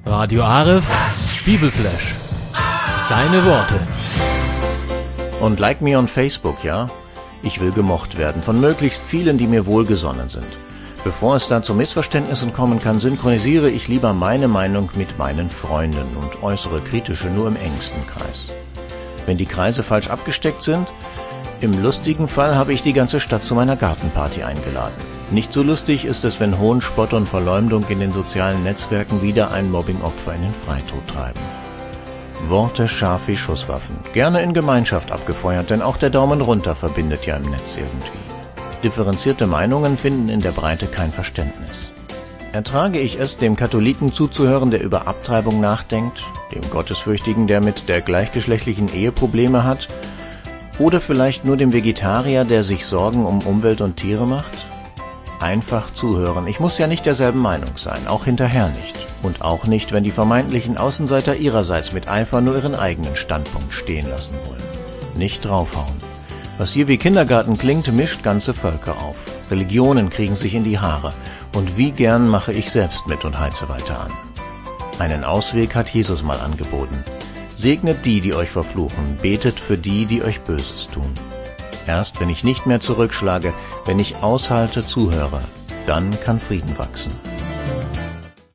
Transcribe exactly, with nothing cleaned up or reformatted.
Radio Aref, Bibelflash. Seine Worte. Und like me on Facebook, ja? Ich will gemocht werden von möglichst vielen, die mir wohlgesonnen sind. Bevor es da zu Missverständnissen kommen kann, synchronisiere ich lieber meine Meinung mit meinen Freunden und äußere kritische nur im engsten Kreis. Wenn die Kreise falsch abgesteckt sind, im lustigen Fall habe ich die ganze Stadt zu meiner Gartenparty eingeladen. Nicht so lustig ist es, wenn Hohn, Spott und Verleumdung in den sozialen Netzwerken wieder ein Mobbingopfer in den Freitod treiben. Worte scharf wie Schusswaffen, gerne in Gemeinschaft abgefeuert, denn auch der Daumen runter verbindet ja im Netz irgendwie. Differenzierte Meinungen finden in der Breite kein Verständnis. Ertrage ich es, dem Katholiken zuzuhören, der über Abtreibung nachdenkt, dem Gottesfürchtigen, der mit der gleichgeschlechtlichen Ehe Probleme hat, oder vielleicht nur dem Vegetarier, der sich Sorgen um Umwelt und Tiere macht? Einfach zuhören. Ich muss ja nicht derselben Meinung sein, auch hinterher nicht. Und auch nicht, wenn die vermeintlichen Außenseiter ihrerseits mit Eifer nur ihren eigenen Standpunkt stehen lassen wollen. Nicht draufhauen. Was hier wie Kindergarten klingt, mischt ganze Völker auf. Religionen kriegen sich in die Haare. Und wie gern mache ich selbst mit und heize weiter an. Einen Ausweg hat Jesus mal angeboten. Segnet die, die euch verfluchen, betet für die, die euch Böses tun. Erst wenn ich nicht mehr zurückschlage, wenn ich aushalte, zuhöre, dann kann Frieden wachsen.